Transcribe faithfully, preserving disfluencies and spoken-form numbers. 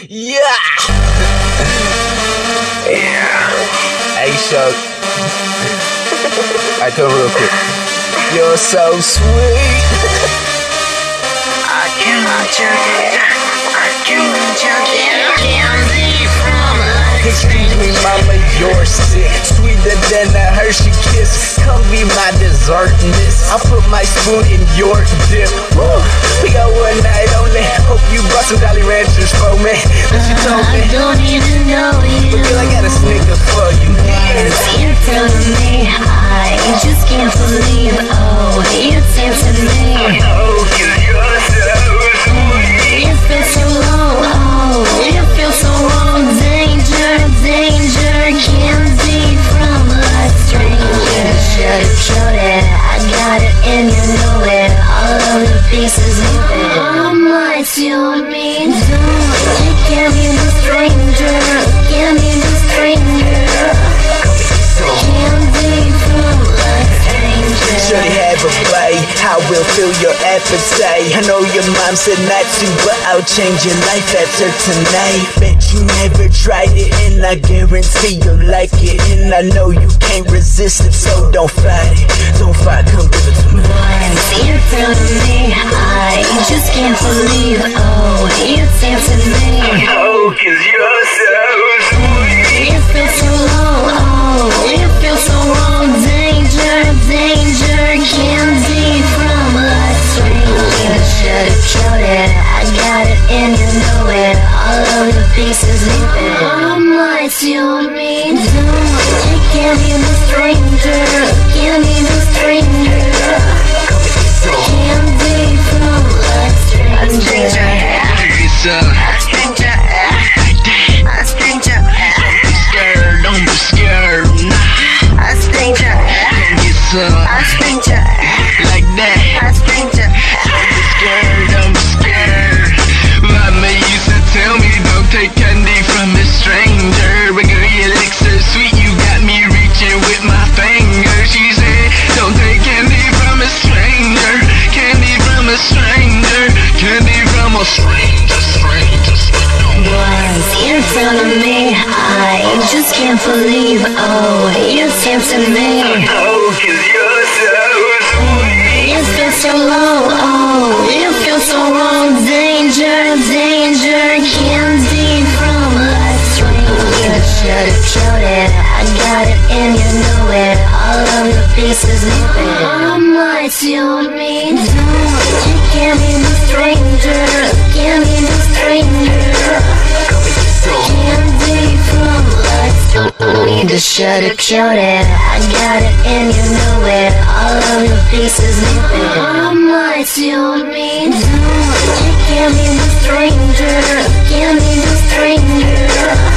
Yeah! Yeah. Hey, Shug. I come real quick. You're so sweet. I cannot jerk it. I cannot jerk it. Candy from Excuse me, mama, you're sick. Sweeter than a Hershey kiss. Come be my dessert, miss. I'll put my spoon in your dip. Woo. We got one night only. Hope you brought some Jolly Ranchers for me. That you told me. I don't even know you. But girl, I got a snicker for you. You're telling me I just can't believe. Oh, you're tempting me. Oh, cause you're so sweet. You feel so low. Oh, you feel so wrong. Danger, danger. Candy from a stranger. Should've showed it. I got it and you know it. All of the pieces of it. Oh, my, you me. Don't give me the stranger. Give me the stranger. Candy from a stranger. Should've have a play, I will fill your appetite. I know your mom said not to, but I'll change your life after tonight. Bet you never tried it, and I guarantee you'll like it. And I know you can't resist it, so don't fight it. Don't fight, come give it to me. You're telling me I just can't believe. Oh, you're tempting me. Oh, cause you're so sweet. You feel so low. Oh, you feel so wrong. Danger, danger. Candy from a stranger. Should've showed it. I got it and you know it. All of the pieces of it. Oh, my, you me. Don't give me the stranger. Give me the stranger. Candy from a stranger. It's uh, A stranger. A stranger. don't be scared, don't be scared, nah. A stranger. It's uh, A stranger. like that. A stranger. Don't be scared, don't be scared. Mama used to tell me don't take candy from a stranger. But girl, you look so sweet, you got me reaching with my finger. She said, don't take candy from a stranger. Candy from a stranger. Candy from a stranger, stranger, stranger. Was you're telling me I just can't believe. Oh, you're tempting me. Oh, cause you're so sweet. You feel so low. Oh, you feel so wrong. Danger, danger. Candy from a stranger. Should've showed it. I got it and you know it. All of the pieces of it. Oh, my, you me. Don't give me the stranger. Give me the stranger. Candy from a stranger. Should've showed it. I got it and you know it. All of the pieces of it. Oh, my, you me. Don't give me the stranger. Give me the stranger.